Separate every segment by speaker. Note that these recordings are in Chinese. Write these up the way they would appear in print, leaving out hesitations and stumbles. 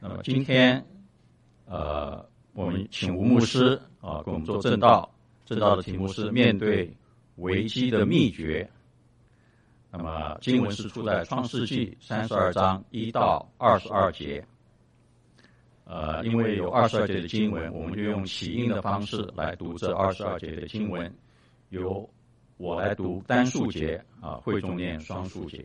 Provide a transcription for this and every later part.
Speaker 1: 那么今天，我们请吴牧师给我们做正道。正道的题目是面对危机的秘诀。那么经文是出在创世纪32章1到22节。因为有22节的经文，我们就用起音的方式来读这22节的经文，由我来读单数节，会众念双数节。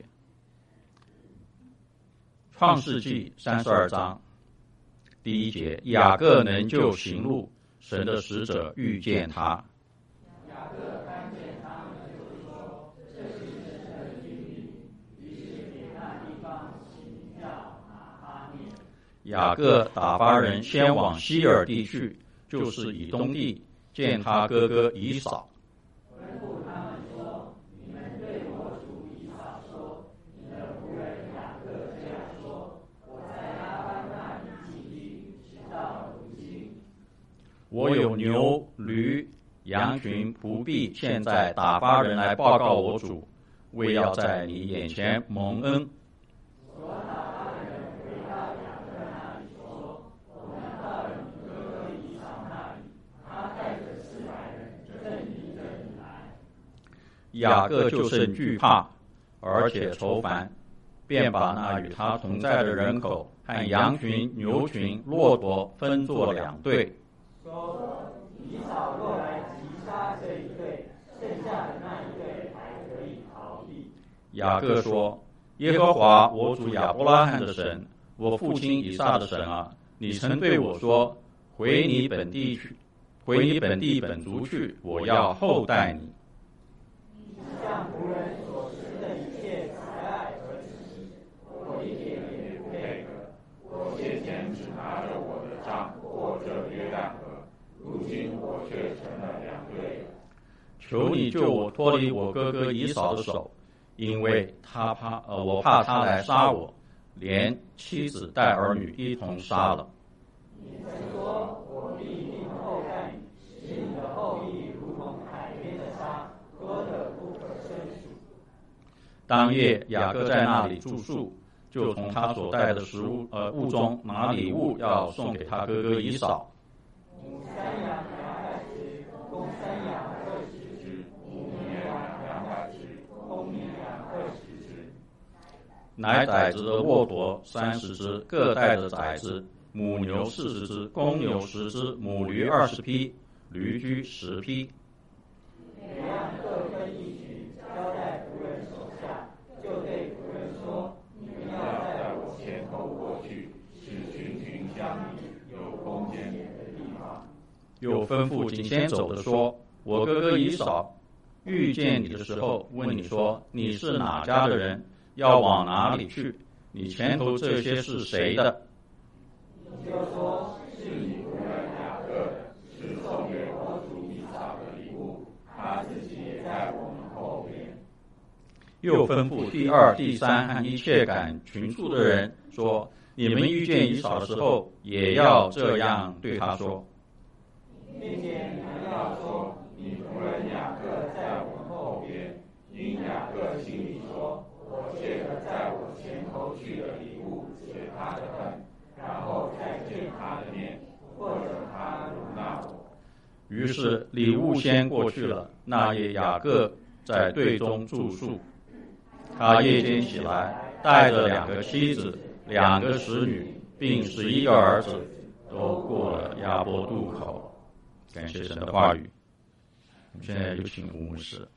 Speaker 1: 创世纪32章第1节，雅各能就行路，神的使者遇见他。
Speaker 2: 雅各看见他们，就说：“这是神的居民。”于是给那地方起名叫拿巴念。
Speaker 1: 雅各打发人先往西珥地去，就是以东地，见他哥哥以扫。
Speaker 2: 吩咐他们说：“你们对我主以扫说，你的仆人雅各这样说：我在拉班那里寄居，直到如今。
Speaker 1: 我有牛、驴、羊群、仆婢，现在打发人来报告我主，为要在你眼前蒙恩。”
Speaker 2: 所打发的人回到雅各那里说：“我们到了你哥哥以扫那里，他带着400人正迎着你来。”
Speaker 1: 雅各就甚惧怕，而且愁烦，便把那与他同在的人口和羊群、牛群、骆驼分作2队，
Speaker 2: 说：“以扫若来击杀这一队，剩下的那一队还可以逃避。”
Speaker 1: 雅各说：“耶和华我主亚伯拉罕的神，我父亲以撒的神啊，你曾对我说，回你本地去，回你本地本族去，我要厚待你。
Speaker 2: 你向仆人所施的一切慈爱和知识，我一点也不配合。我先前只拿着我的杖过这约旦河，如今我却成了2队了。
Speaker 1: 求你救我脱离我哥哥以扫的手，因为我怕他来杀我，连妻子带儿女一同杀了。
Speaker 2: 你曾说，我必定厚待你，使你的后裔如同海边的沙，多得不可胜数。”
Speaker 1: 当夜雅各在那里住宿，就从他所带的物中拿礼物要送给他哥哥以扫。
Speaker 2: 母山羊200只，公山羊20只，母绵羊200只，公绵羊20只。
Speaker 1: 奶崽子的骆驼30只，各带着崽子；母牛40只，公牛10只，母驴20匹，驴驹10匹。
Speaker 2: 每样各分一群，交在仆人手下，就对仆人说：“你们要在我前头过去，使群群相依，有空间的地方。”
Speaker 1: 又吩咐紧先走的说：“我哥哥以扫遇见你的时候，问你说，你是哪家的人，要往哪里去？你前头这些是谁的？”
Speaker 2: 你就说：“是你仆人雅各的，是送给我主以扫的礼物，他自己也在我们后边。”
Speaker 1: 又吩咐第2、第3和一切赶群畜的人说：“你们遇见以扫的时候，也要这样对他说。
Speaker 2: 并且你们要说，你仆人雅各在我们后边，因雅各心里说，我借着在我前头去的礼物解他的恨，然后再见他的面，或者他容纳我。”
Speaker 1: 于是礼物先过去了。那夜雅各在队中住宿，他夜间起来，带着2个妻子、2个使女，并11个儿子，都过了亚伯渡口。感谢神的话语。我们现在有请吴牧师。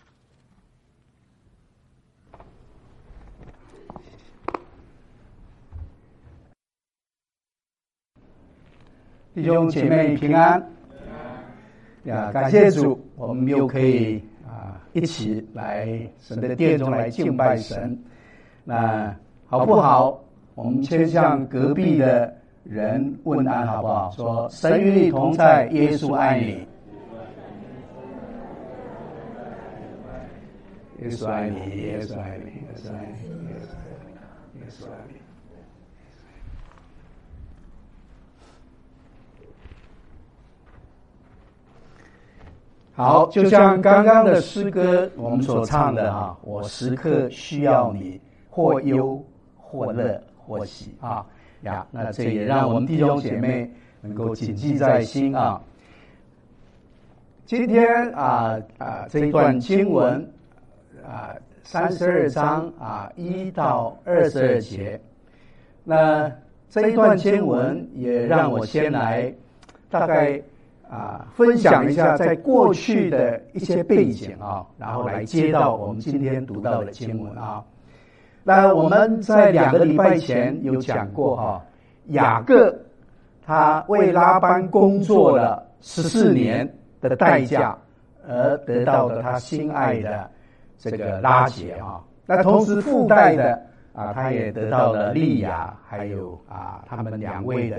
Speaker 3: 弟兄姐妹平安。感谢主，我们又可以一起来神的殿中来敬拜神。那好不好？我们先向隔壁的人问安好不好？说神与你同在，耶稣爱你。耶稣爱你，耶稣爱你，耶稣爱你，耶稣爱你。好，就像刚刚的诗歌我们所唱的我时刻需要你，或忧或乐或喜呀，那这也让我们弟兄姐妹能够谨记在心啊。今天这一段经文32章1到22节，那这一段经文也让我先来大概分享一下在过去的一些背景然后来接到我们今天读到的经文那我们在2个礼拜前有讲过雅各他为拉班工作了14年的代价，而得到了他心爱的这个拉结那同时附带的他也得到了利亚，还有他们2位的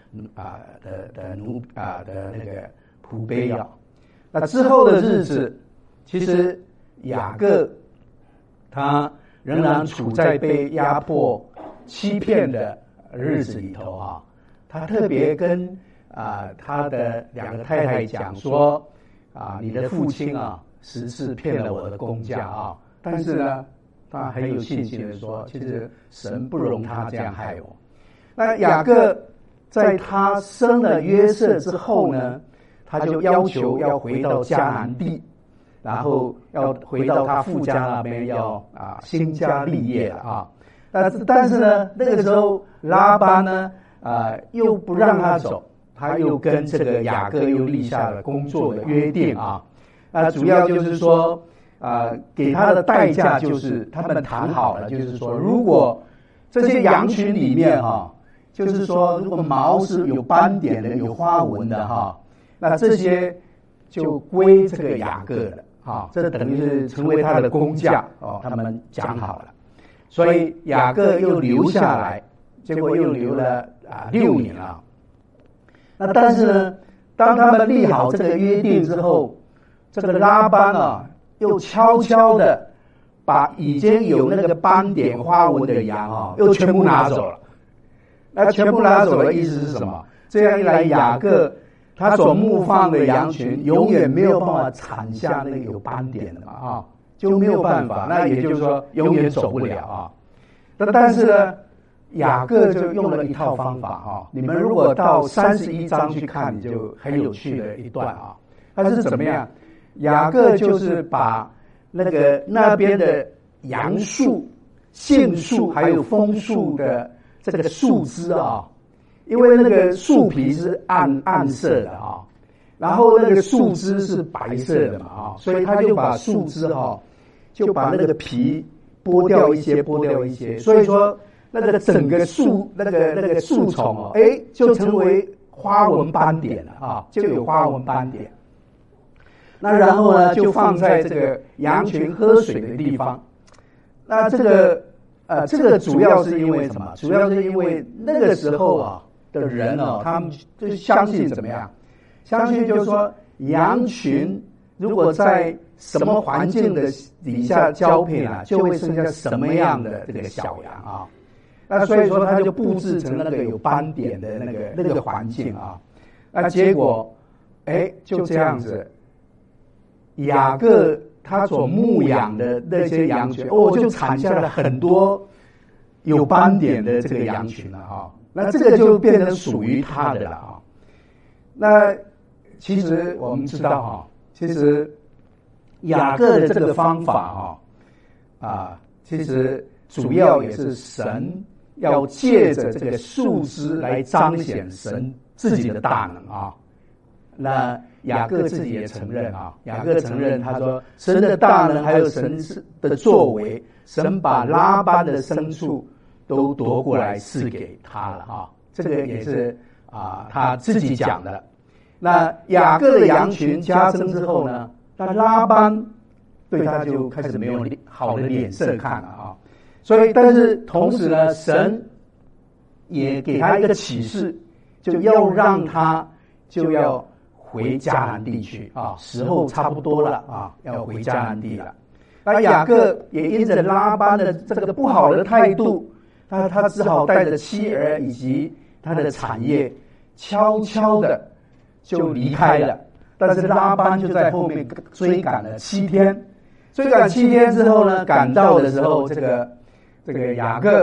Speaker 3: 那个仆婢那之后的日子，其实雅各他仍然处在被压迫、欺骗的日子里头他特别跟他的2个太太讲说你的父亲10次骗了我的工价但是呢，他很有信心的说，其实神不容他这样害我。那雅各在他生了约瑟之后呢，他就要求要回到迦南地，然后要回到他父家那边，要兴家立业了但是呢，那个时候拉班呢又不让他走，他又跟这个雅各又立下了工作的约定主要就是说给他的代价就是他们谈好了，就是说如果这些羊群里面就是说如果毛是有斑点的、有花纹的那这些就归这个雅各了这等于是成为他的工价他们讲好了，所以雅各又留下来，结果又留了6年了。那但是呢，当他们立好这个约定之后，这个拉班又悄悄的把已经有那个斑点花纹的羊又全部拿走了。那全部拿走的意思是什么？这样一来，雅各他所牧放的羊群永远没有办法产下那个有斑点的就没有办法，那也就是说永远走不了但是呢，雅各就用了一套方法你们如果到31章去看，就很有趣的一段他是怎么样？雅各就是把那边的杨树、杏树还有枫树的这个树枝因为那个树皮是暗色的然后那个树枝是白色的嘛所以他就把树枝就把那个皮剥掉一些，所以说那个整个树那个树丛就成为花纹斑点了就有花纹斑点。那然后呢，就放在这个羊群喝水的地方。那这个主要是因为什么？主要是因为那个时候的人他们就相信怎么样？相信就是说，羊群如果在什么环境的底下交配就会生下什么样的这个小羊那所以说他就布置成那个有斑点的那个环境那结果就这样子。雅各他所牧养的那些羊群就产下了很多有斑点的这个羊群了那这个就变成属于他的了那其实我们知道其实雅各的这个方法其实主要也是神要借着这个树枝来彰显神自己的大能那雅各自己也承认雅各承认，他说神的大能还有神的作为，神把拉班的牲畜都夺过来赐给他了这个也是他自己讲的。那雅各的羊群加增之后呢，那拉班对他就开始没有好的脸色看了所以但是同时呢，神也给他一个启示，就要让他就要回迦南地去时候差不多了要回迦南地了。那雅各也因着拉班的这个不好的态度，他只好带着妻儿以及他的产业悄悄的就离开了。但是拉班就在后面追赶了7天，追赶7天之后呢，赶到的时候，这个雅各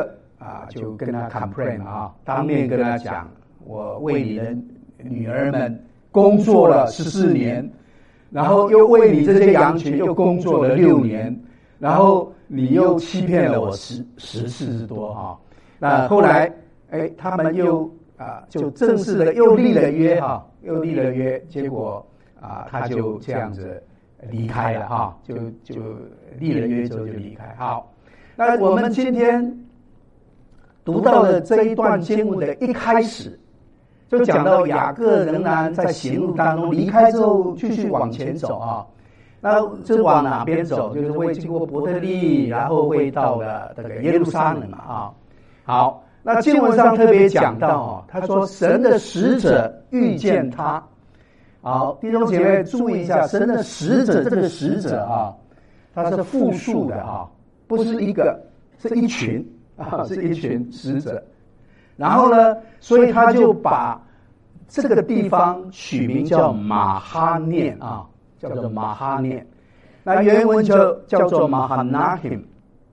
Speaker 3: 就跟他 complain 当面跟他讲，我为你的女儿们工作了14年，然后又为你这些羊群又工作了6年，然后你又欺骗了我10次之多那后来他们又就正式的又立了约结果他就这样子离开了就立了约之后就离开。好，那我们今天读到的这一段经文的一开始，就讲到雅各仍然在行路当中，离开之后继续往前走那这往哪边走？就是会经过伯特利，然后会到了这个耶路撒冷好，那经文上特别讲到他说神的使者遇见他。好，弟兄姐妹注意一下，神的使者，这个使者他是复数的不是一个，是一群是一群使者。然后呢，所以他就把这个地方取名叫马哈念叫做马哈念。那原文就叫做马哈纳希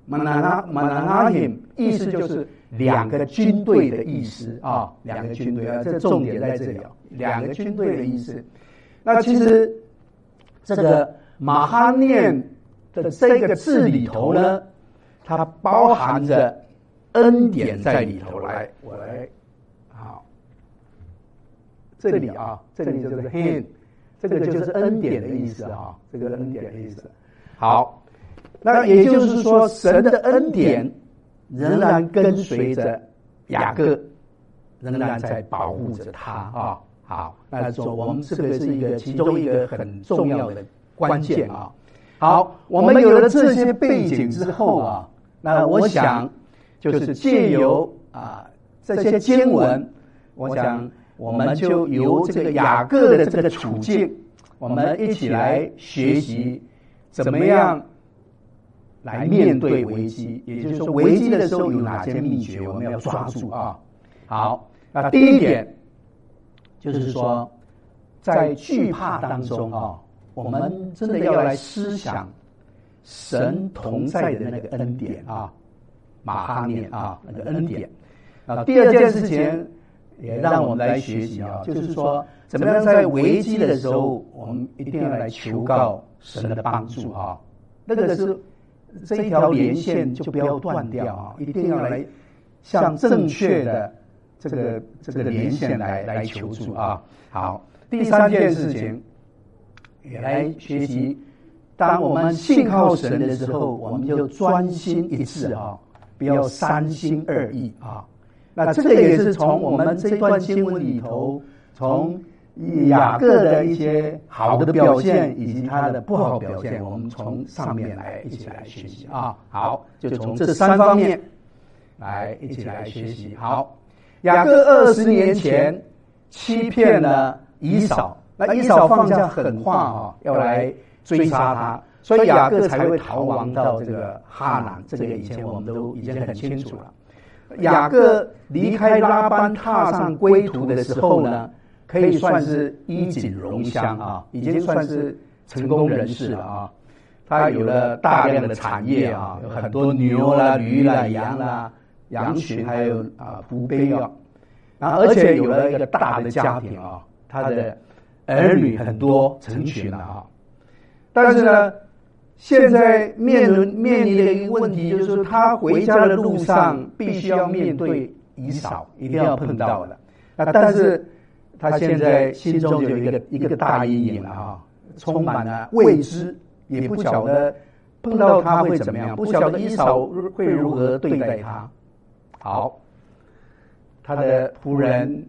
Speaker 3: 姆，意思就是2个军队的意思2个军队这重点在这里2个军队的意思。那其实这个马哈念的这个字里头呢，它包含着恩典在里头。我来好，这里这里就是 hand， 这个就是恩典的意思这个恩典的意思。好，那也就是说神的恩典仍然跟随着雅各，仍然在保护着他好，那说我们这个是其中一个很重要的关键好，我们有了这些背景之后那我想就是借由这些经文，我想我们就由这个雅各的这个处境，我们一起来学习怎么样来面对危机，也就是说危机的时候有哪些秘诀我们要抓住好，那第一点就是说在惧怕当中我们真的要来思想神同在的那个恩典马哈念那个恩典第二件事情也让我们来学习就是说怎么样在危机的时候我们一定要来求告神的帮助那个是这一条连线就不要断掉一定要来向正确的这个连线来求助好，第三件事情也来学习，当我们信靠神的时候，我们就专心一致不要3心2意那这个也是从我们这段经文里头，从雅各的一些好的表现以及他的不好表现，我们从上面来一起来学习好，就从这3方面来一起来学习。好，雅各20年前欺骗了以扫，那以扫放下狠话要来追杀他，所以雅各才会逃亡到这个哈南，这个以前我们都已经很清楚了。雅各离开拉班踏上归途的时候呢，可以算是衣锦荣香已经算是成功人士了他有了大量的产业有很多牛啦、驴啦、羊啦、羊群，还有仆婢然后而且有了一个大的家庭他的儿女很多成群了但是呢，现在面临的一个问题就是说，他回家的路上必须要面对以扫，一定要碰到的但是他现在心中有一个大阴影了充满了未知，也不晓得碰到他会怎么样，不晓得以扫会如何对待他。好，他的仆人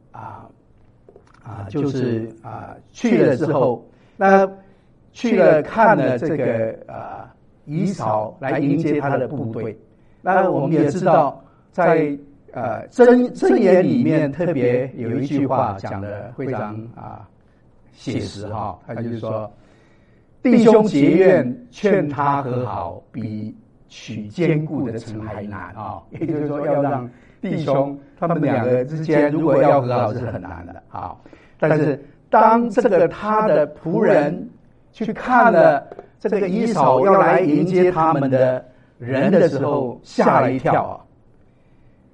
Speaker 3: 就是去了之后，那去了看了这个以扫来迎接他的部队。那我们也知道，在箴言里面特别有一句话讲的非常写实他就是说，弟兄结怨劝他和好，比取坚固的城还难也就是说，要让弟兄他们2个之间如果要和好是很难的但是当这个他的仆人去看了这个以扫要来迎接他们的人的时候，吓了一跳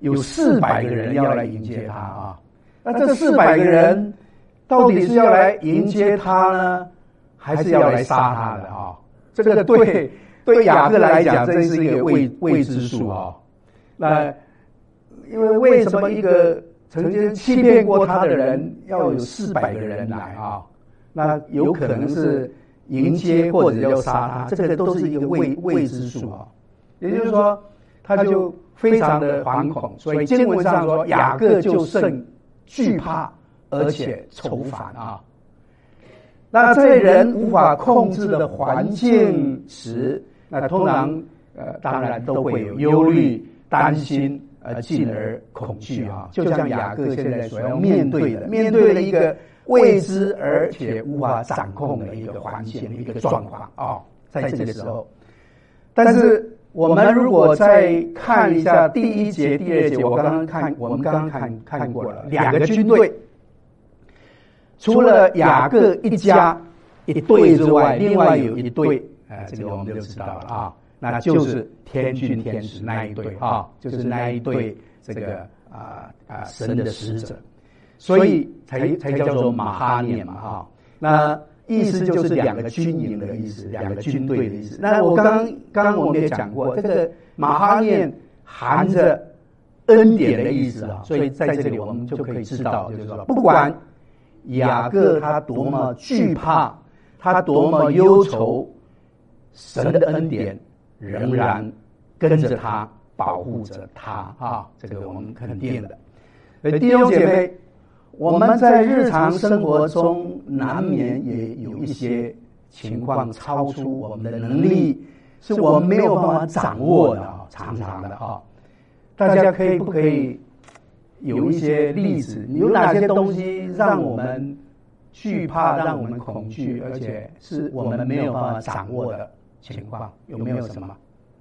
Speaker 3: 有400个人要来迎接他啊。那这400个人到底是要来迎接他呢，还是要来杀他的啊？这个对雅各来讲，这是一个未知数啊。那因为什么一个曾经欺骗过他的人要有400个人来啊？那有可能是迎接或者要杀他，这个都是一个未知数啊。也就是说，他就非常的惶恐，所以经文上说雅各就甚惧怕，而且愁烦啊。那在人无法控制的环境时，那通常当然都会有忧虑、担心，进而恐惧啊。就像雅各现在所要面对的一个未知而且无法掌控的一个环境、一个状况啊，在这个时候。但是我们如果再看一下第1节、第2节，我们刚刚看过了2个军队。除了雅各一家一队之外，另外有一队，这个我们就知道了啊，那就是天军天使那一队啊，就是那一队这个神的使者，所以才叫做马哈念嘛啊。那意思就是2个军营的意思，2个军队的意思。那我刚我们也讲过，这个马哈念含着恩典的意思啊，所以在这里我们就可以知道，就是说不管雅各他多么惧怕，他多么忧愁，神的恩典仍然跟着他，保护着他啊，这个我们肯定的。弟兄姐妹，我们在日常生活中难免也有一些情况超出我们的能力，是我们没有办法掌握的啊，常常的啊。大家不可以有一些例子，有哪些东西让我们惧怕，让我们恐惧，而且是我们没有办法掌握的情况？有没有什么？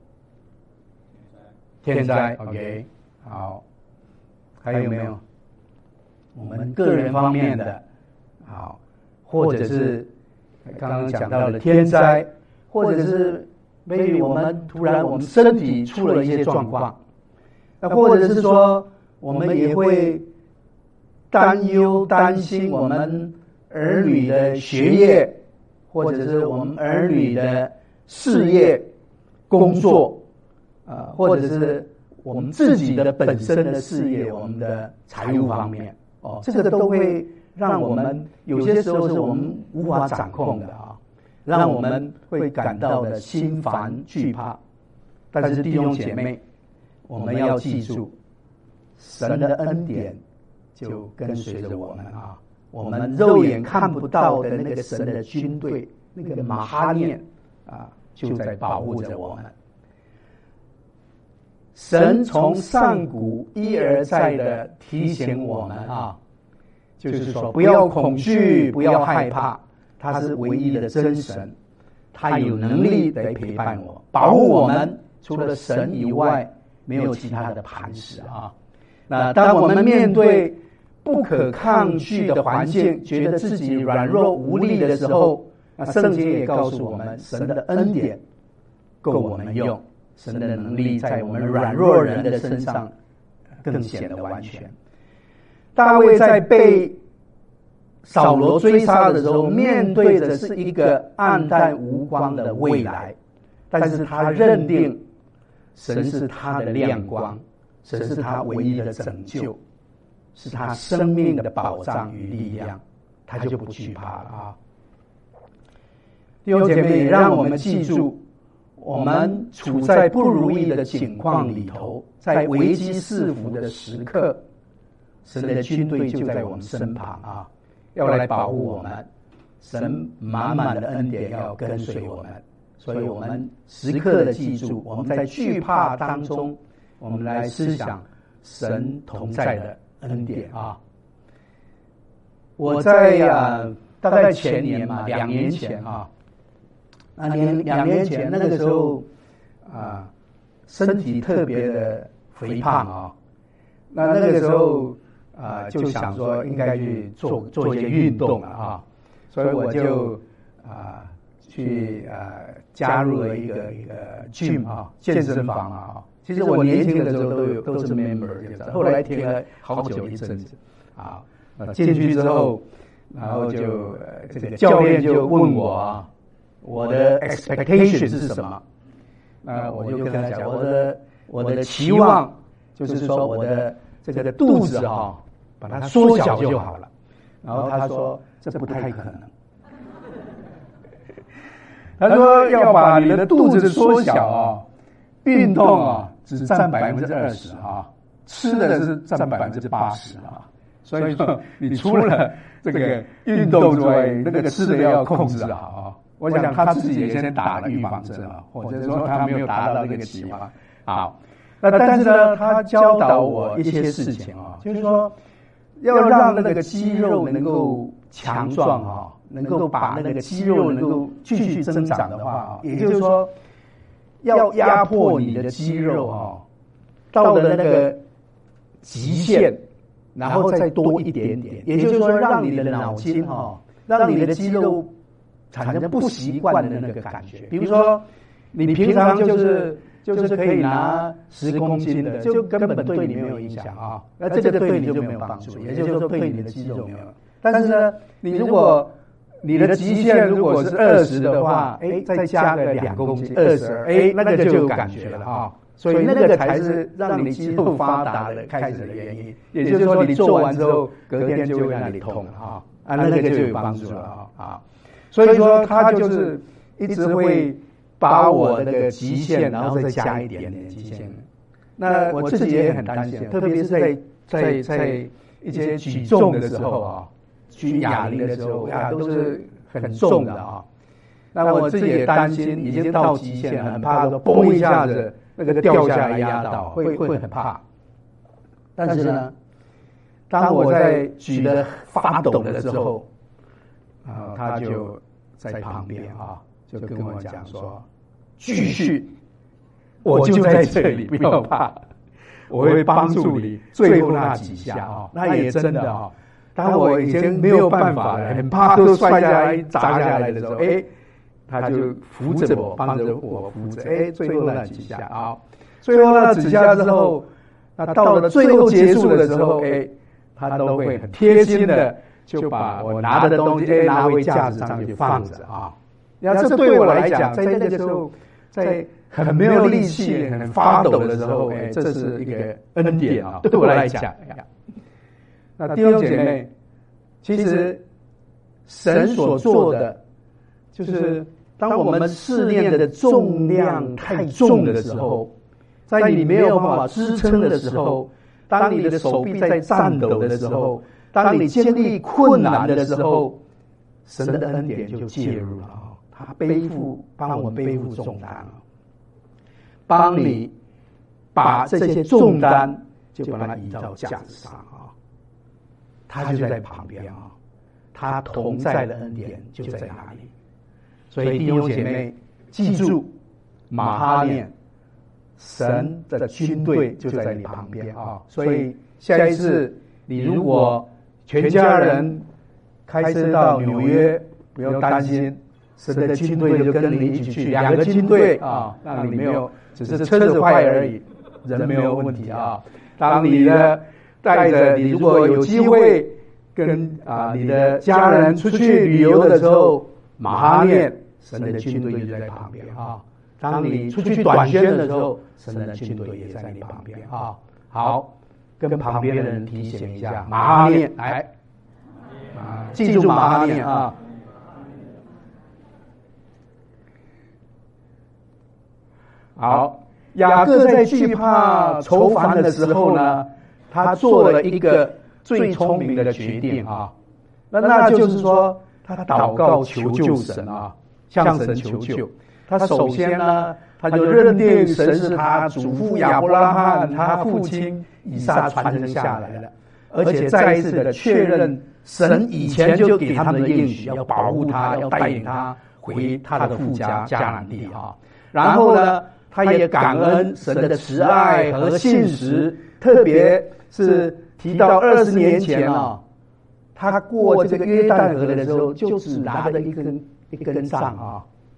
Speaker 3: 天灾 ，OK， 好，还有没有？我们个人方面的，好，或者是刚刚讲到的天灾，或者是maybe我们突然我们身体出了一些状况，那或者是说我们也会担忧担心我们儿女的学业，或者是我们儿女的事业、工作，或者是我们自己的本身的事业，我们的财务方面，这个都会让我们有些时候是我们无法掌控的啊，让我们会感到的心烦惧怕。但是弟兄姐妹，我们要记住，神的恩典就跟随着我们啊。我们肉眼看不到的那个神的军队，那个马哈念啊，就在保护着我们。神从上古一而再的提醒我们啊，就是说不要恐惧，不要害怕，他是唯一的真神，他有能力来陪伴我，保护我们。除了神以外，没有其他的磐石啊。那当我们面对不可抗拒的环境，觉得自己软弱无力的时候，那圣经也告诉我们，神的恩典够我们用，神的能力在我们软弱人的身上更显得完全。大卫在被扫罗追杀的时候，面对的是一个暗淡无光的未来，但是他认定神是他的亮光，神是他唯一的拯救，是他生命的保障与力量，他就不惧怕了啊！弟兄姐妹，让我们记住，我们处在不如意的境况里头，在危机四伏的时刻，神的军队就在我们身旁啊，要来保护我们。神满满的恩典要跟随我们，所以我们时刻的记住，我们在惧怕当中，我们来思想神同在的恩典啊！我在大概前年嘛，2年前啊，2年前那个时候身体特别的肥胖啊，那个时候就想说应该去做一些运动了啊，所以我就加入了一个gym 啊，健身房啊。其实我年轻的时候都是 member 这样，后来停了好久一阵子啊。进去之后，然后就这个教练就问我我的 expectation 是什么？那我就跟他讲，我的期望就是说我的这个肚子把它缩小就好了。然后他说这不太可能。他说要把你的肚子缩小运动只占20%吃的是占80%所以说你除了这个运动之外，那个吃的要控制好我想他自己也先打了预防针或者说他没有达到这个期望。好，那但是呢，他教导我一些事情就是说要让那个肌肉能够强壮能够把那个肌肉能够继续增长的话也就是说要压迫你的肌肉到了那个极限，然后再多一点点，也就是说让你的脑筋让你的肌肉产生不习惯的那个感觉。比如说你平常就是可以拿10公斤的，就根本对你没有影响那这个对你就没有帮助，也就是说对你的肌肉没有。但是呢，你如果你的极限如果是20的话，再加个2公斤，22，那个就有感觉了所以那个才是让你肌肉发达的开始的原因。也就是说，你做完之后，隔天就会让你痛了那个就有帮助了所以说，他就是一直会把我那个极限，然后再加一点点极限。那我自己也很担心，特别是在一些举重的时候举哑铃的时候都是很重的那我自己也担心已经到极限了，很怕说嘣一下子那个掉下来压到，会很怕。但是呢，当我在举得发抖的时候他就在旁边就跟我讲说继续，我就在这里，不要怕，我会帮助你最后那几下那也真的当我已经没有办法了，很怕都摔下来砸下来的时候他就扶着我，帮着我扶着最后那几下最后那几下之后，那到了最后结束的时候他都会很贴心的就把我拿的东西拿回架子上去放着那这对我来讲，在那个时候，在很没有力气、很发抖的时候这是一个恩典对我来讲那弟兄姐妹，其实神所做的就是当我们试炼的重量太重的时候，在你没有办法支撑的时候，当你的手臂在颤抖的时候，当你经历困难的时候，神的恩典就介入了他帮我背负重担帮你把这些重担就把它移到架子上他就在旁边他同在的恩典就在哪里。所以弟兄姐妹记住，马哈念神的军队就在你旁边所以下一次你如果全家人开车到纽约，不要担心，神的军队就跟你一起去，2个军队让你没有只是车子坏而已，人没有问题当你带着你如果有机会跟你的家人出去旅游的时候，马哈念神的军队就在旁边当你出去短宣的时候，神的军队也在你旁边好，跟旁边的人提醒一下，马哈念来记住马哈念好，雅各在惧怕愁烦的时候呢，他做了一个最聪明的决定那就是说他祷告求救神向神求救。他首先呢，他就认定神是他祖父亚伯拉罕他父亲以撒传承下来的，而且再一次的确认神以前就给他们的应许，要保护他，要带领他回他的父家迦南地然后呢，他也感恩神的慈爱和信实，特别是提到20年前他过这个约旦河的时候，就只拿了一根杖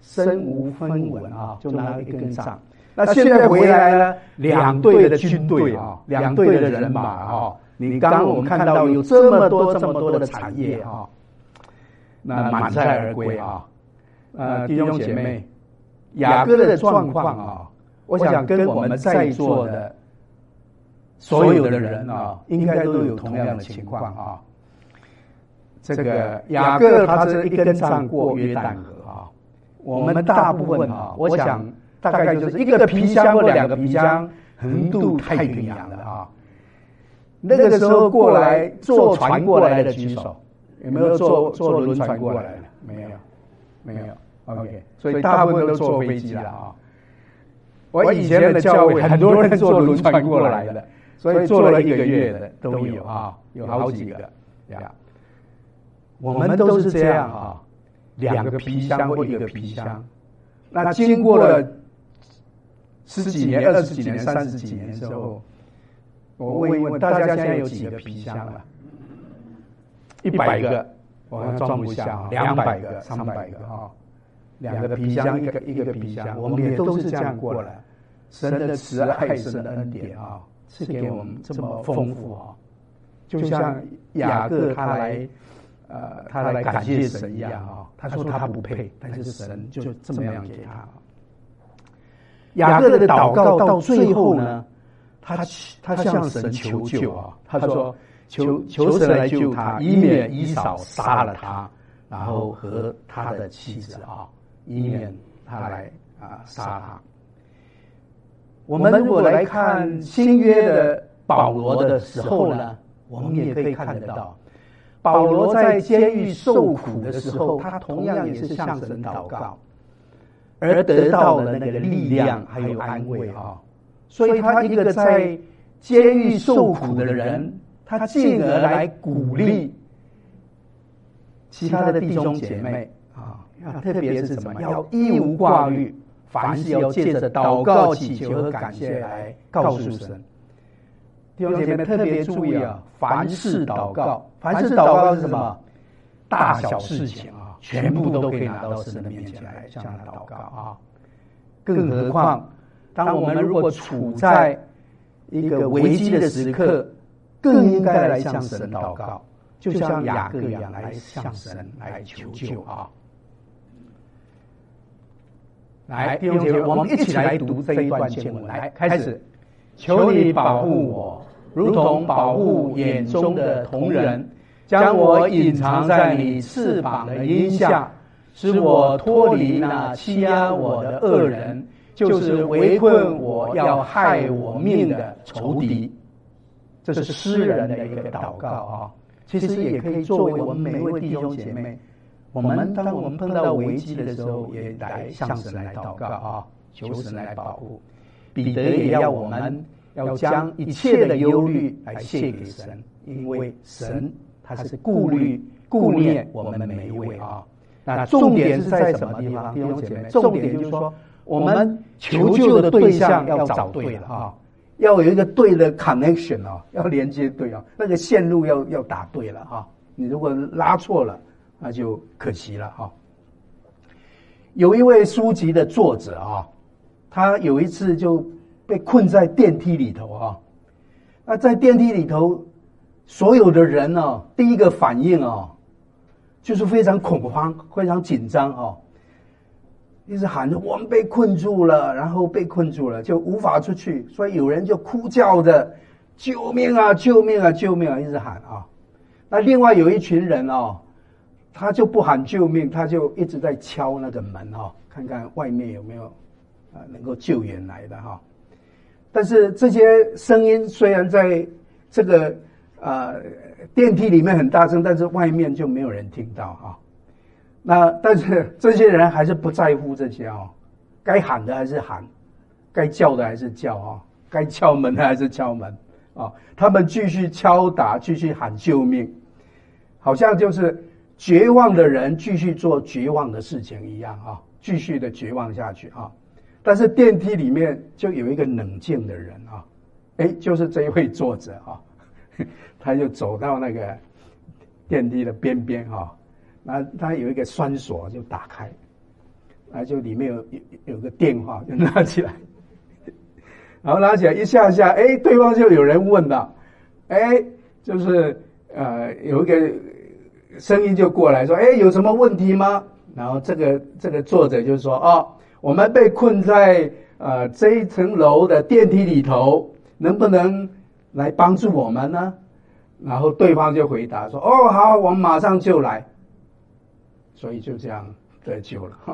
Speaker 3: 身无分文啊，就拿了一根杖。那现在回来了2队的军队啊，2队的人马啊，你刚刚我们看到有这么多的产业啊，那满载而归啊。弟兄姐妹，雅各的状况啊，我想跟我们在座的所有的人啊，应该都有同样的情况啊。这个雅各他是一根杖过约旦河啊，我们大部分啊，我想大概就是一个皮箱或2个皮箱横渡太平洋了啊。那个时候过来坐船过来的举手，有没有坐轮船过来的？没有。OK， 所以大部分都坐飞机了啊。我以前的教会很多人坐轮船过来的，所以坐了1个月的都有啊，有好几个呀。我们都是这样啊，2个皮箱或1个皮箱。那经过了10几年、20几年、30几年之后，我问一问大家，现在有几个皮箱了？100个，我还装不下啊，200个、300个啊。2个皮箱，一个皮箱，我们也都是这样过来。神的慈爱，神的恩典啊，是给我们这么丰富啊。就像雅各他来感谢神一样啊，他说他不配，但是神就这么样给他。雅各的祷告到最后呢，他向神求救啊，他说求神来救他，以免以扫杀了他，然后和他的妻子啊，以免他来杀他。我们如果来看新约的保罗的时候呢，我们也可以看得到，保罗在监狱受苦的时候，他同样也是向神祷告，而得到了那个力量还有安慰啊。所以他一个在监狱受苦的人，他进而来鼓励其他的弟兄姐妹啊，特别是什么，要一无挂虑，凡事要借着祷告、祈求和感谢来告诉神。弟兄姐妹特别注意啊，凡事祷告，凡事祷告是什么？大小事情啊，全部都可以拿到神的面前来向他祷告啊。更何况，当我们如果处在一个危机的时刻，更应该来向神祷告，就像雅各一样来向神来求救啊。来，弟兄姐妹，我们一起来读这一段经文。来，开始。求你保护我，如同保护眼中的瞳人，将我隐藏在你翅膀的荫下，使我脱离那欺压我的恶人，就是围困我要害我命的仇敌。这是诗人的一个祷告啊，其实也可以作为我们每位弟兄姐妹，当我们碰到危机的时候，也来向神来祷告啊，求神来保护。彼得也要我们要将一切的忧虑来卸给神，因为神他是顾念我们每一位啊。那重点是在什么地方，弟兄姐妹？重点就是说，我们求救的对象要找对了啊，要有一个对的 connection 啊，要连接对啊，那个线路要打对了啊。你如果拉错了，那就可惜了啊。有一位书籍的作者啊，他有一次就被困在电梯里头啊。那在电梯里头，所有的人啊，第一个反应啊，就是非常恐慌、非常紧张啊，一直喊着我们被困住了，然后被困住了，就无法出去，所以有人就哭叫着救命啊、救命啊、救命啊，一直喊啊。那另外有一群人啊，他就不喊救命，他就一直在敲那个门啊，看看外面有没有能够救援来的哈。但是这些声音虽然在这个电梯里面很大声，但是外面就没有人听到啊。那但是这些人还是不在乎这些啊，该喊的还是喊，该叫的还是叫啊，该敲门的还是敲门啊。他们继续敲打，继续喊救命，好像就是绝望的人继续做绝望的事情一样啊，继续的绝望下去啊。但是电梯里面就有一个冷静的人啊，就是这一位作者啊，他就走到那个电梯的边边啊，那他有一个栓锁就打开， 就里面有个电话，就拿起来，然后拿起来一下下，对方就有人问了，就是有一个声音就过来说，有什么问题吗？然后这个作者就说，我们被困在这一层楼的电梯里头，能不能来帮助我们呢？然后对方就回答说，好，我们马上就来。所以就这样得救了。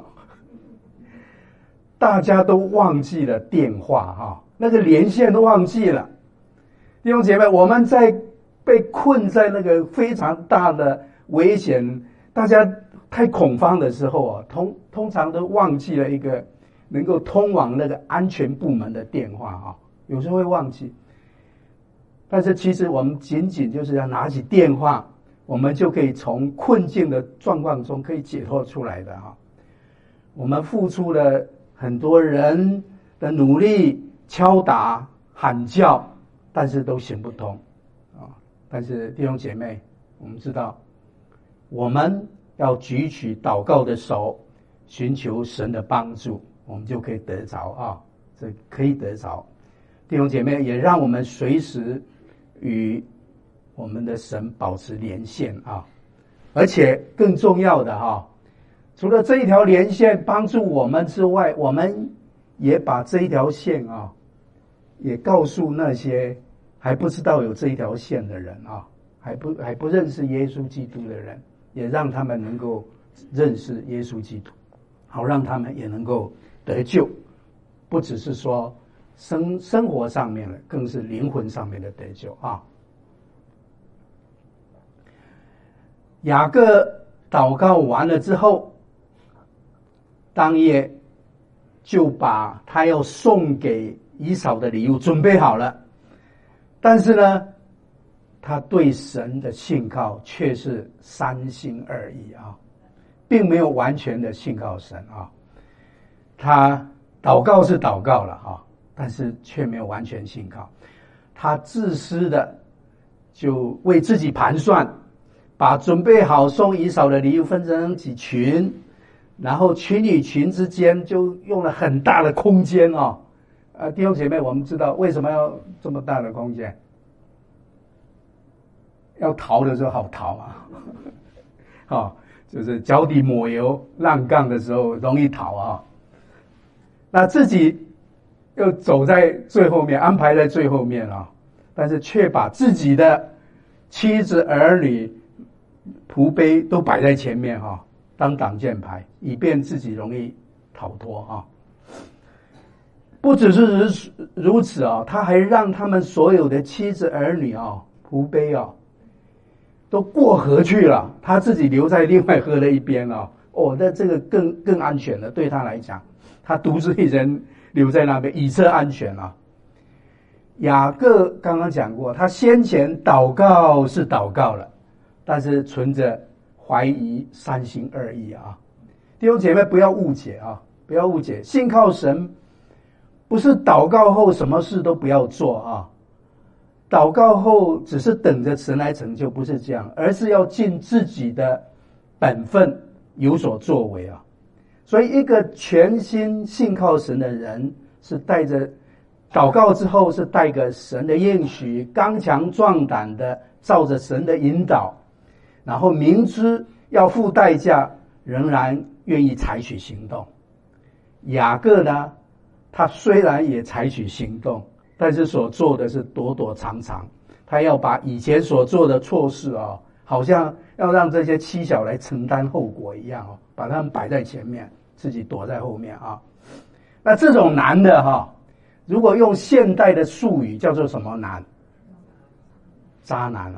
Speaker 3: 大家都忘记了电话那个连线都忘记了。弟兄姐妹，我们在被困在那个非常大的危险，大家太恐慌的时候通常都忘记了一个能够通往那个安全部门的电话有时候会忘记。但是其实我们仅仅就是要拿起电话，我们就可以从困境的状况中可以解脱出来的我们付出了很多人的努力，敲打喊叫，但是都行不通但是弟兄姐妹，我们知道我们要举起祷告的手，寻求神的帮助，我们就可以得着这可以得着。弟兄姐妹，也让我们随时与我们的神保持连线而且更重要的除了这一条连线帮助我们之外，我们也把这一条线也告诉那些还不知道有这一条线的人还不认识耶稣基督的人，也让他们能够认识耶稣基督，好让他们也能够得救，不只是说生活上面的，更是灵魂上面的得救雅各祷告完了之后，当夜就把他要送给以扫的礼物准备好了，但是呢，他对神的信靠却是三心二意并没有完全的信靠神他祷告是祷告了但是却没有完全信靠。他自私的就为自己盘算，把准备好送以扫的礼物分成几群，然后群与群之间就用了很大的空间弟兄姐妹，我们知道为什么要这么大的空间？要逃的时候好逃就是脚底抹油浪杠的时候容易逃那自己又走在最后面，安排在最后面但是却把自己的妻子儿女仆婢都摆在前面当挡箭牌，以便自己容易逃脱不只是如此他还让他们所有的妻子儿女仆婢都过河去了，他自己留在另外河的一边那这个更安全了，对他来讲，他独自一人留在那边，以策安全雅各刚刚讲过，他先前祷告是祷告了，但是存着怀疑，三心二意弟兄姐妹，不要误解不要误解，信靠神不是祷告后什么事都不要做祷告后只是等着神来成就，不是这样，而是要尽自己的本分，有所作为所以一个全心信靠神的人，是带着祷告之后是带着神的应许，刚强壮胆的照着神的引导，然后明知要付代价，仍然愿意采取行动。雅各呢，他虽然也采取行动，但是所做的是躲躲藏藏，他要把以前所做的错事好像要让这些妻小来承担后果一样把他们摆在前面，自己躲在后面那这种男的如果用现代的术语叫做什么男？渣男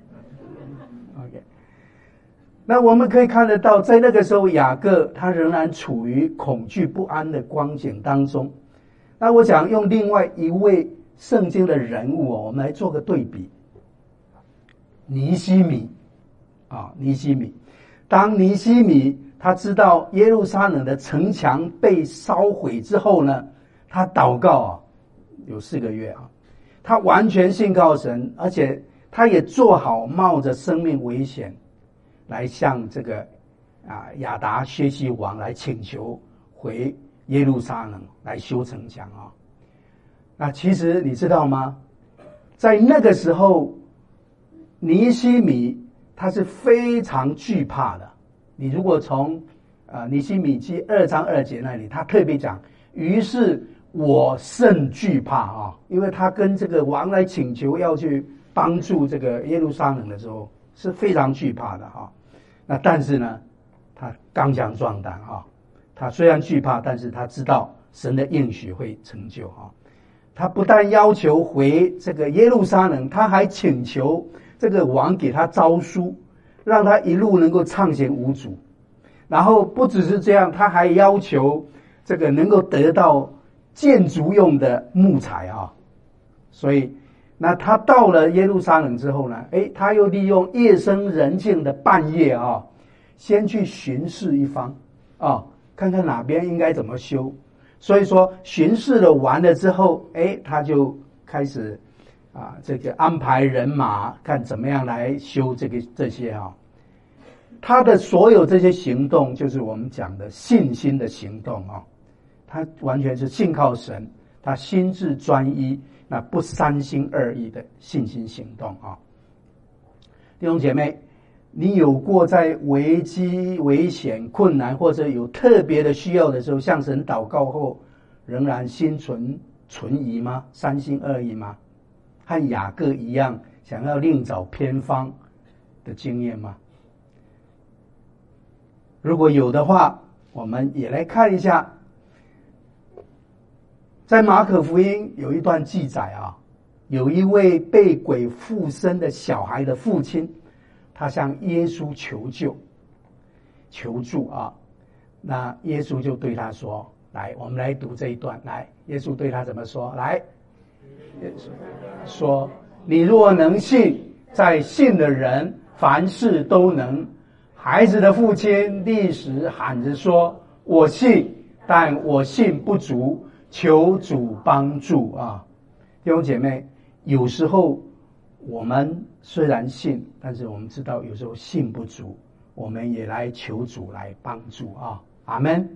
Speaker 3: OK， 那我们可以看得到，在那个时候雅各他仍然处于恐惧不安的光景当中。那我想用另外一位圣经的人物我们来做个对比。尼希米尼希米，当尼希米他知道耶路撒冷的城墙被烧毁之后呢，他祷告有4个月他完全信靠神，而且他也做好冒着生命危险来向这个亚达薛西王来请求回耶路撒冷来修城墙啊。那其实你知道吗？在那个时候，尼希米他是非常惧怕的。你如果从尼希米记2章2节那里，他特别讲，于是我甚惧怕啊，因为他跟这个王来请求要去帮助这个耶路撒冷的时候，是非常惧怕的啊。那但是呢，他刚强壮胆啊，他虽然惧怕，但是他知道神的应许会成就啊。他不但要求回这个耶路撒冷，他还请求这个王给他诏书，让他一路能够畅行无阻。然后不只是这样，他还要求这个能够得到建筑用的木材啊。所以那他到了耶路撒冷之后呢，他又利用夜深人静的半夜啊，先去巡视一方啊，看看哪边应该怎么修。所以说巡视了完了之后，他就开始这个安排人马，看怎么样来修这些啊。他的所有这些行动，就是我们讲的信心的行动啊。他完全是信靠神，他心志专一，那不三心二意的信心行动啊。弟兄姐妹，你有过在危机、危险、困难，或者有特别的需要的时候，向神祷告后，仍然心存疑吗？三心二意吗？和雅各一样，想要另找偏方的经验吗？如果有的话，我们也来看一下，在马可福音有一段记载啊，有一位被鬼附身的小孩的父亲，他向耶稣求助啊。那耶稣就对他说，来，我们来读这一段。来，耶稣对他怎么说？来，耶稣说，你若能信，在信的人凡事都能。孩子的父亲立时喊着说，我信，但我信不足，求主帮助啊。弟兄姐妹，有时候我们虽然信，但是我们知道有时候信不足，我们也来求主来帮助啊。阿们。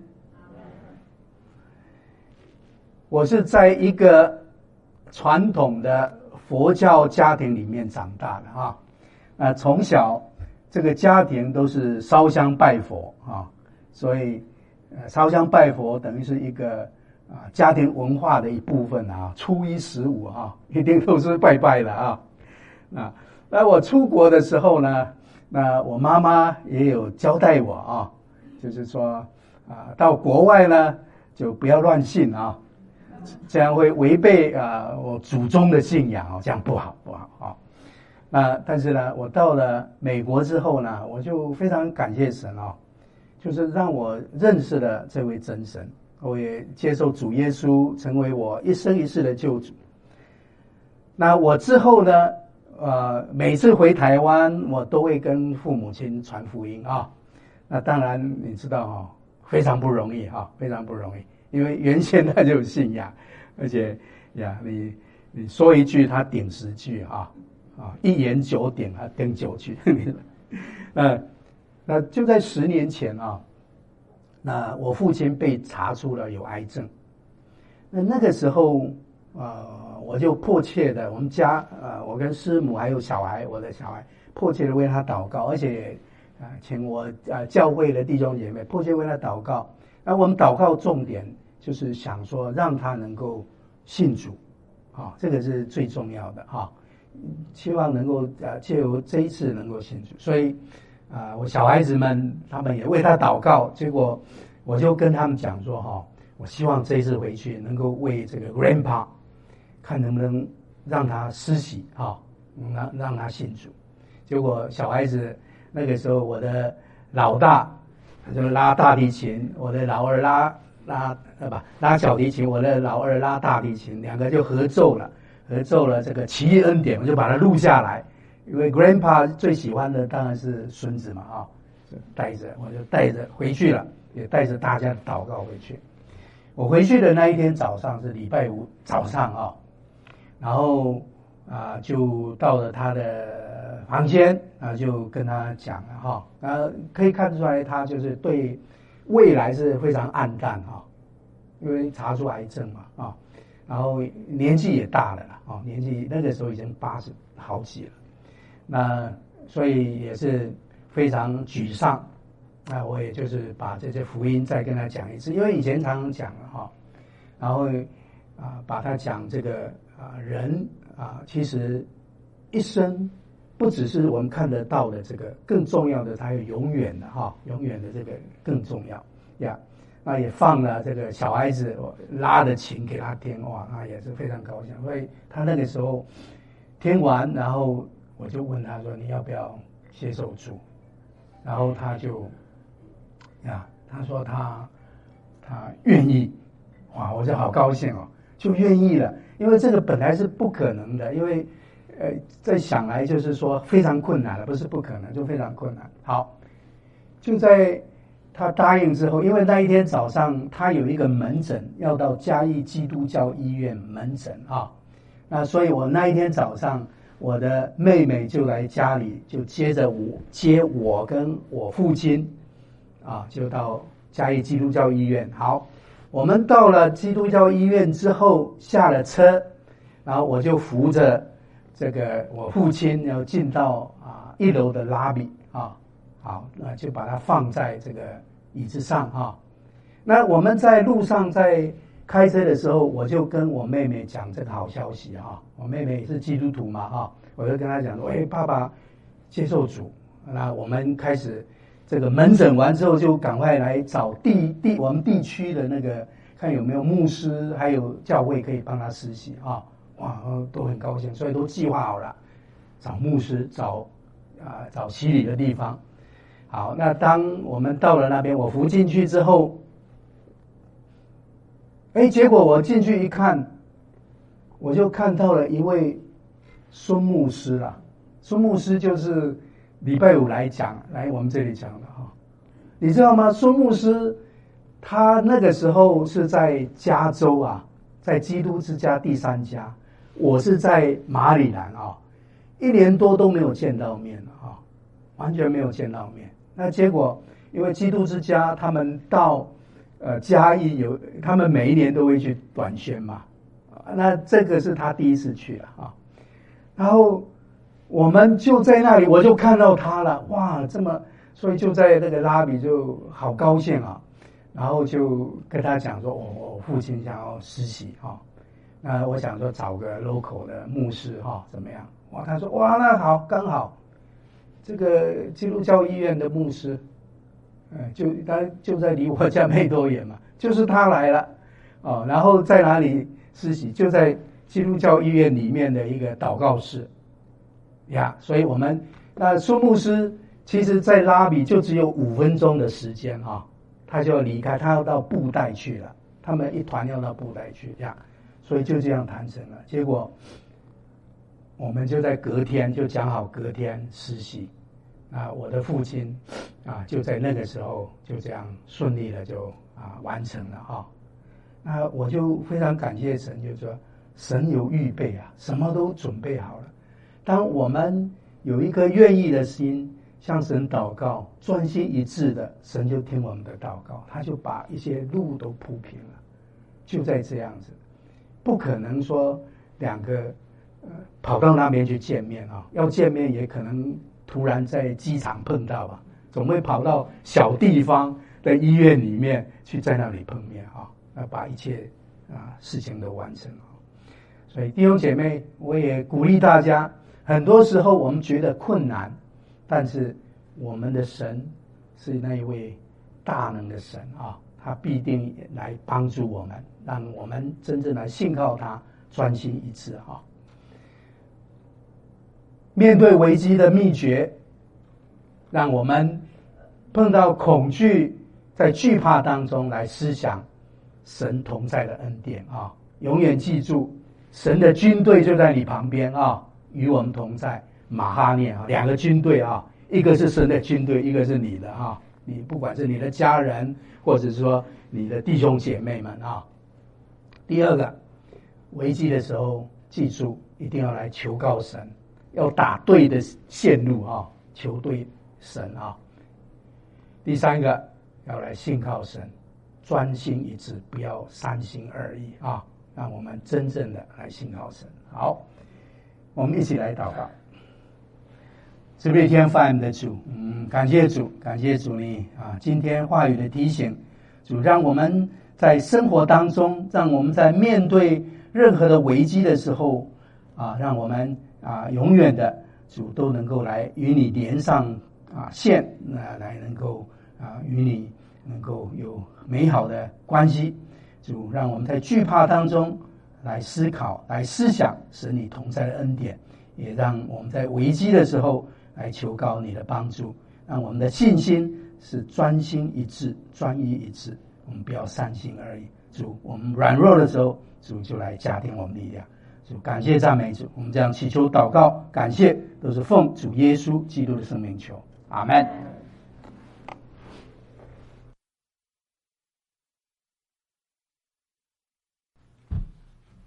Speaker 3: 我是在一个传统的佛教家庭里面长大的啊，从小这个家庭都是烧香拜佛啊，所以烧香拜佛等于是一个家庭文化的一部分啊。初一十五啊，一定都是拜拜的啊。那我出国的时候呢，那我妈妈也有交代我啊，就是说到国外呢就不要乱信啊，这样会违背我祖宗的信仰啊，这样不好啊。但是呢，我到了美国之后呢，我就非常感谢神啊，就是让我认识了这位真神，我也接受主耶稣成为我一生一世的救主。那我之后呢，每次回台湾，我都会跟父母亲传福音啊。那当然你知道啊，非常不容易啊，非常不容易，因为原先他就有信仰，而且你说一句他顶10句啊。一言9鼎顶9句。那就在10年前啊，那我父亲被查出了有癌症。那个时候我就迫切的，我们家我跟师母还有我的小孩迫切的为他祷告，而且请我教会的弟兄姐妹迫切为他祷告。那我们祷告重点就是想说让他能够信主啊，这个是最重要的啊。希望能够借由这一次能够信主，所以我小孩子们他们也为他祷告。结果我就跟他们讲说我希望这一次回去能够为这个 grandpa 看能不能让他施洗让他信主。结果小孩子那个时候，我的老大就拉大提琴，我的老二拉小提琴，我的老二拉大提琴，两个就合奏了这个奇异恩典，我就把它录下来，因为 grandpa 最喜欢的当然是孙子嘛我就带着回去了，也带着大家祷告回去。我回去的那一天早上是礼拜5早上然后就到了他的房间就跟他讲了可以看出来他就是对未来是非常暗淡啊，因为查出癌症嘛啊，然后年纪也大了啊，年纪那个时候已经80好几了，那所以也是非常沮丧。那我也就是把这些福音再跟他讲一次，因为以前常常讲了哈，然后把他讲这个人其实一生不只是我们看得到的这个，更重要的他有永远的哈，永远的这个更重要呀。那也放了这个小孩子拉的琴给他听，哇，那也是非常高兴。所以他那个时候听完，然后我就问他说：“你要不要接受主？”然后他就他说他愿意，哇，我就好高兴哦，就愿意了，因为这个本来是不可能的，因为再想来就是说非常困难了，不是不可能，就非常困难。好，就在他答应之后，因为那一天早上他有一个门诊要到嘉义基督教医院门诊啊，那所以我那一天早上我的妹妹就来家里，就接我跟我父亲就到嘉义基督教医院。好，我们到了基督教医院之后下了车，然后我就扶着这个我父亲要进到1楼的拉比好，那就把它放在这个椅子上那我们在路上在开车的时候，我就跟我妹妹讲这个好消息我妹妹也是基督徒嘛我就跟她讲说，爸爸接受主。那我们开始这个门诊完之后，就赶快来找我们地区的那个看有没有牧师还有教会可以帮他实习哇，都很高兴，所以都计划好了，找牧师，找洗礼的地方。好，那当我们到了那边，我扶进去之后，结果我进去一看，我就看到了一位孙牧师啦。孙牧师就是礼拜5来我们这里讲的你知道吗？孙牧师他那个时候是在加州在基督之家第3家，我是在马里兰1年多都没有见到面完全没有见到面。那结果因为基督之家他们到嘉义他们每一年都会去短宣嘛，那这个是他第一次去了然后我们就在那里，我就看到他了，哇，所以就在那个拉比就好高兴然后就跟他讲说，我父亲想要实习那我想说找个 local 的牧师怎么样？哇，他说哇，那好，刚好这个基督教医院的牧师他就在离我家没多远嘛，就是他来了然后在哪里实习？就在基督教医院里面的一个祷告室所以我们那孙牧师其实在拉比就只有5分钟的时间他就要离开，他要到布袋去了，他们一团要到布袋去所以就这样谈成了。结果我们就在隔天就讲好隔天实习，我的父亲就在那个时候就这样顺利的就完成了那我就非常感谢神，就是说神有预备什么都准备好了。当我们有一颗愿意的心向神祷告，专心一致的，神就听我们的祷告，他就把一些路都铺平了。就在这样子，不可能说2个跑到那边去见面要见面也可能突然在机场碰到总会跑到小地方的医院里面去，在那里碰面那把一切事情都完成了。所以弟兄姐妹，我也鼓励大家，很多时候我们觉得困难，但是我们的神是那一位大能的神他必定来帮助我们，让我们真正来信靠他，专心一致面对危机的秘诀，让我们碰到恐惧，在惧怕当中来思想神同在的恩典永远记住，神的军队就在你旁边与我们同在。马哈念2个军队一个是神的军队，一个是你的你不管是你的家人，或者说你的弟兄姐妹们第二个，危机的时候记住一定要来求告神，要打对的线路求对神第三个， 要来信靠神，专心一致，不要三心二意啊！让我们真正的来信靠神。好，我们一起来祷告。慈悲天父的主，感谢主，感谢主你今天话语的提醒，主让我们在生活当中，让我们在面对任何的危机的时候让我们永远的主都能够来与你连上线，来能够与你能够有美好的关系。主让我们在惧怕当中来思考，来思想神你同在的恩典，也让我们在危机的时候来求告你的帮助，让我们的信心是专心一致，专一一致，我们不要三心二意。主，我们软弱的时候，主就来加添我们力量。主，感谢赞美主，我们这样祈求祷告感谢，都是奉主耶稣基督的圣名求，阿们。